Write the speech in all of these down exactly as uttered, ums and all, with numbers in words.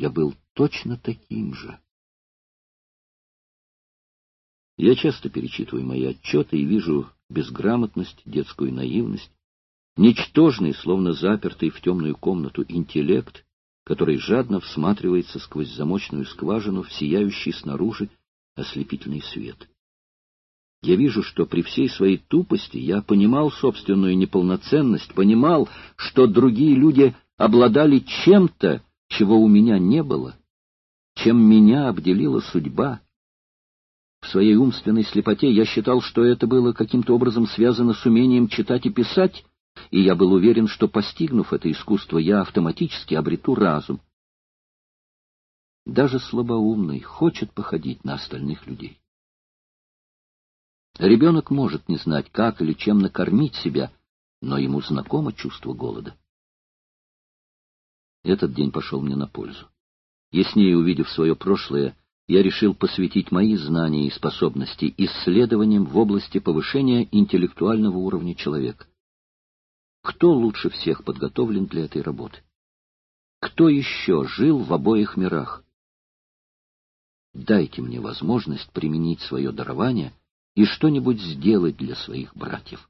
я был точно таким же. Я часто перечитываю мои отчеты и вижу безграмотность, детскую наивность, ничтожный, словно запертый в темную комнату интеллект, который жадно всматривается сквозь замочную скважину в сияющий снаружи ослепительный свет. Я вижу, что при всей своей тупости я понимал собственную неполноценность, понимал, что другие люди обладали чем-то, чего у меня не было, чем меня обделила судьба. В своей умственной слепоте я считал, что это было каким-то образом связано с умением читать и писать, и я был уверен, что, постигнув это искусство, я автоматически обрету разум. Даже слабоумный хочет походить на остальных людей. Ребенок может не знать, как или чем накормить себя, но ему знакомо чувство голода. Этот день пошел мне на пользу. Яснее увидев свое прошлое, я решил посвятить мои знания и способности исследованиям в области повышения интеллектуального уровня человека. Кто лучше всех подготовлен для этой работы? Кто еще жил в обоих мирах? Дайте мне возможность применить свое дарование и что-нибудь сделать для своих братьев.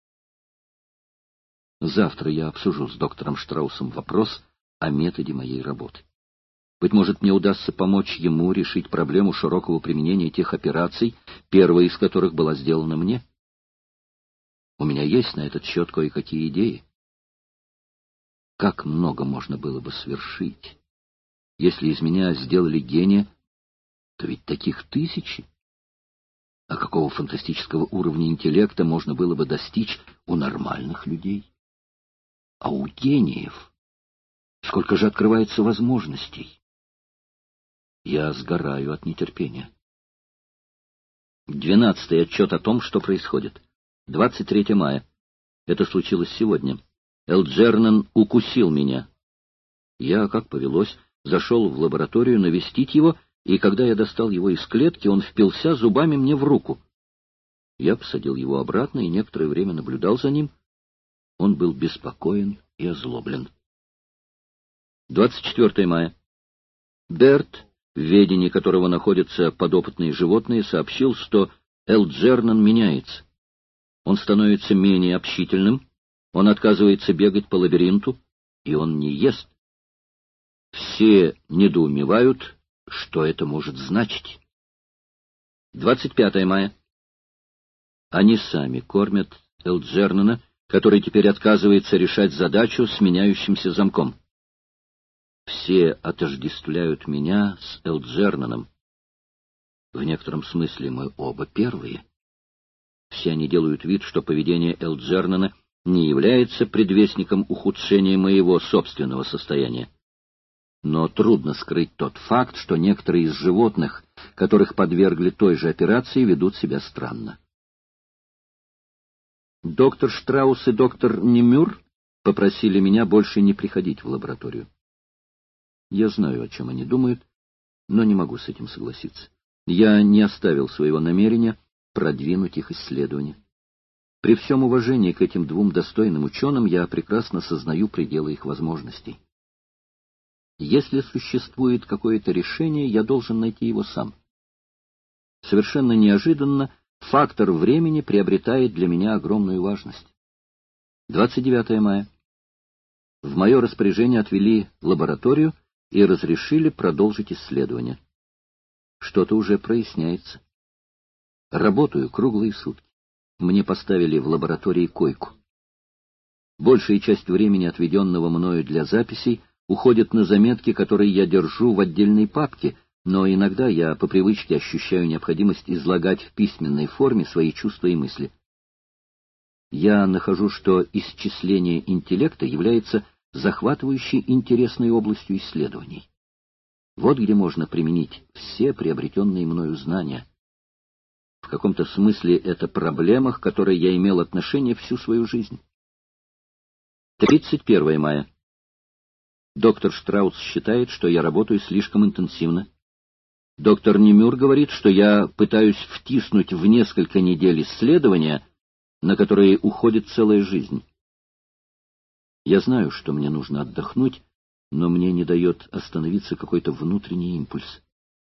Завтра я обсужу с доктором Штраусом вопрос о методе моей работы. Быть может, мне удастся помочь ему решить проблему широкого применения тех операций, первая из которых была сделана мне. У меня есть на этот счет кое-какие идеи. Как много можно было бы свершить. Если из меня сделали гения, то ведь таких тысячи. А какого фантастического уровня интеллекта можно было бы достичь у нормальных людей? А у гениев сколько же открывается возможностей? Я сгораю от нетерпения. Двенадцатый отчет о том, что происходит. двадцать третьего мая. Это случилось сегодня. Элджернан укусил меня. Я, как повелось, зашел в лабораторию навестить его, и когда я достал его из клетки, он впился зубами мне в руку. Я посадил его обратно и некоторое время наблюдал за ним. Он был беспокоен и озлоблен. двадцать четвёртого мая. Берт, в ведении которого находятся подопытные животные, сообщил, что Элджернан меняется. Он становится менее общительным, он отказывается бегать по лабиринту, и он не ест. Все недоумевают, что это может значить. двадцать пятого мая. Они сами кормят Элджернана, который теперь отказывается решать задачу с меняющимся замком. Все отождествляют меня с Элджернаном. В некотором смысле мы оба первые. Все они делают вид, что поведение Элджернана не является предвестником ухудшения моего собственного состояния. Но трудно скрыть тот факт, что некоторые из животных, которых подвергли той же операции, ведут себя странно. Доктор Штраус и доктор Немюр попросили меня больше не приходить в лабораторию. Я знаю, о чем они думают, но не могу с этим согласиться. Я не оставил своего намерения продвинуть их исследования. При всем уважении к этим двум достойным ученым я прекрасно сознаю пределы их возможностей. Если существует какое-то решение, я должен найти его сам. Совершенно неожиданно фактор времени приобретает для меня огромную важность. двадцать девятого мая. В мое распоряжение отвели лабораторию и разрешили продолжить исследование. Что-то уже проясняется. Работаю круглые сутки. Мне поставили в лаборатории койку. Большая часть времени, отведенного мною для записей, уходит на заметки, которые я держу в отдельной папке, но иногда я по привычке ощущаю необходимость излагать в письменной форме свои чувства и мысли. Я нахожу, что исчисление интеллекта является захватывающей интересной областью исследований. Вот где можно применить все приобретенные мною знания. В каком-то смысле это проблема, к которой я имел отношение всю свою жизнь. тридцать первого мая. Доктор Штраус считает, что я работаю слишком интенсивно. Доктор Немюр говорит, что я пытаюсь втиснуть в несколько недель исследования, на которые уходит целая жизнь. Я знаю, что мне нужно отдохнуть, но мне не дает остановиться какой-то внутренний импульс.